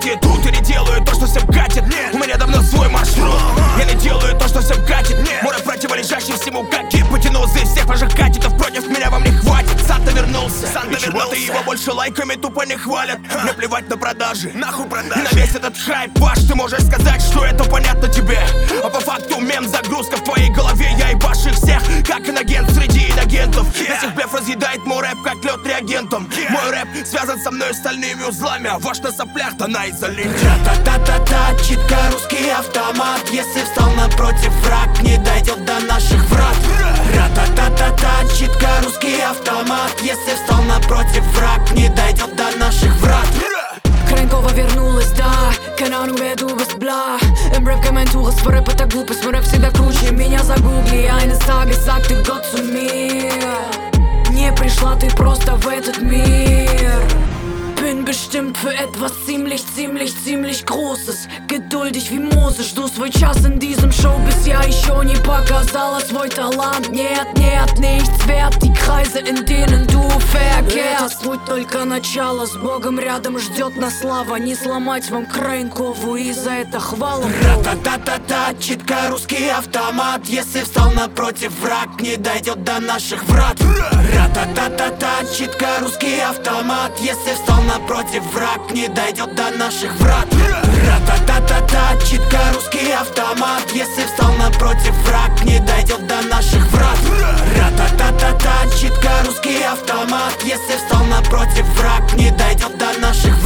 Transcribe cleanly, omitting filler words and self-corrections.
эти тут. И не делаю то, что всем катит. У меня давно свой маршрут. Я не делаю то, что всем катит. Мой рэп противоречащий всему, как и потянулся из всех ваших катитов. Против меня вам не хватит. Санта вернулся. Ты его больше лайками тупо не хвалят. Мне плевать на продажи, нахуй продажи. И на весь этот хайп ваш ты можешь сказать, что это понятно тебе. А по факту мем загрузка в твоей голове. Я ебашу их всех, как инагент среди инагентов. Этих блеф разъедает мой рэп, как лед реагентом. Мой рэп связан со мной стальными узлами, а ваш на соплях, то на изоленте. Ра-та-та-та-та, читка, русский автомат. Если встал напротив, враг не дойдет до наших врат. Ра-та-та-та-та, читка, русский автомат. Если встал напротив, враг не дойдет до наших врат. Крайнкова вернулась, да, keine Ahnung, wer du bist, bla. Im Rap kein mein Tourist, vor Rap это глупость. Мой рэп всегда круче, меня загугли. Eines Tages sagte Gott zu mir: не пришла ты просто в этот мир. Bin bestimmt für etwas ziemlich Großes. Geduldig wie Mose, жду свой час in diesem Showbiz. Я еще не показала свой талант. Нет, nichts wert, die Kreise, in denen du verkehrst. Это путь только начало, с Богом рядом ждет нас слава. Не сломать вам Крайнкову, и за это хвалу. Ра-та-та-та-та, читка, русский автомат. Если встал напротив, враг не дойдет до наших врат. Ра-та-та-та-та, читка, русский автомат. Если встал напротив, враг не дойдет до наших врат. Ра-та-та-та-та, читка, русский автомат. Если встал напротив, враг не дойдет до наших врат. Ра-та-та-та-та, читка, русский автомат. Если встал напротив, враг не дойдет до наших врат.